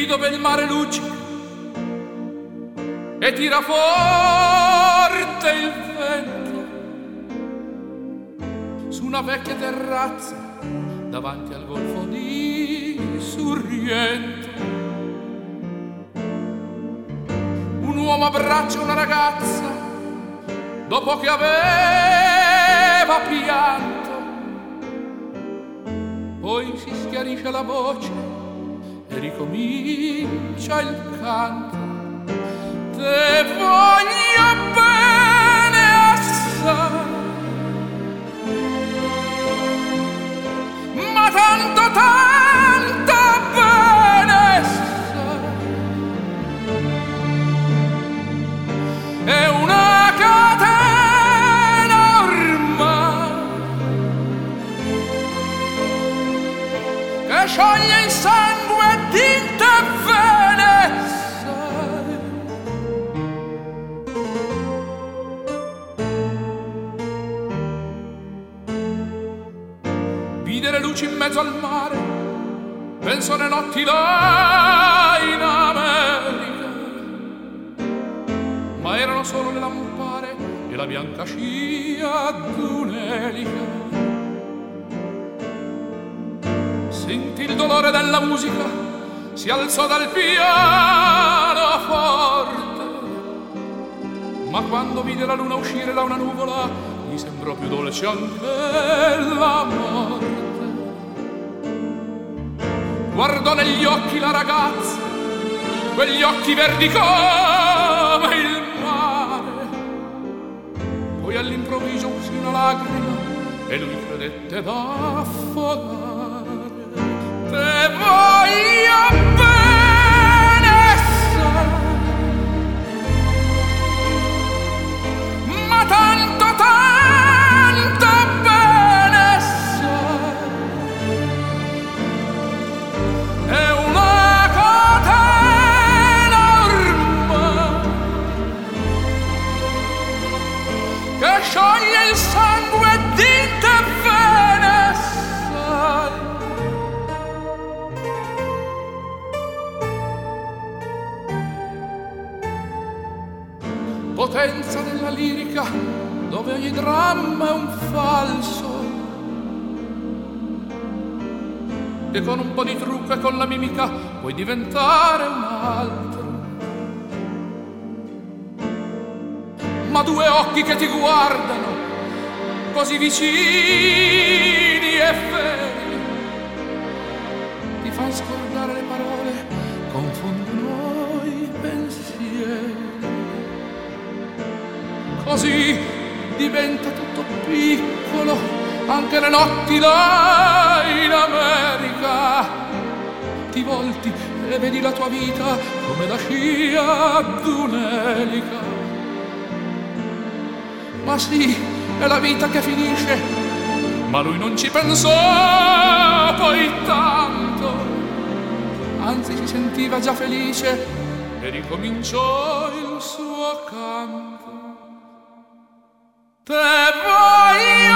lì dove il mare luccica e tira forte il vento, su una vecchia terrazza davanti al golfo di Sorrento. Un uomo abbraccia una ragazza dopo che aveva pianto, poi si schiarisce la voce e ricomincia il canto. Te voglio bene assai, ma tanto tanto bene sai. È una catena ormai che scioglie il sangue di te bene sai. Vide le luci in mezzo al mare, penso alle notti là in America, ma erano solo le lampare e la bianca scia d'un'elica. Sentì il dolore della musica, si alzò dal pianoforte, ma quando vide la luna uscire da una nuvola gli sembrò più dolce anche la morte. Guardò negli occhi la ragazza, quegli occhi verdi come il mare, poi all'improvviso uscì una lacrima e lui credette d'affogare. Te voglio bene sai, ma tanto tanto bene sai. È una catena ormai che scioglie il sangue di te bene sai. Potenza della lirica dove ogni dramma è un falso, e con un po' di trucco e con la mimica puoi diventare un altro. Ma due occhi che ti guardano così vicini e veri ti fanno scordare le parole, confondono i pensieri. Così diventa tutto piccolo, anche le notti là in America. Ti volti e vedi la tua vita come la scia d'un'elica. Ma sì, è la vita che finisce, ma lui non ci pensò poi tanto, anzi si sentiva già felice e ricominciò il suo canto. Te voglio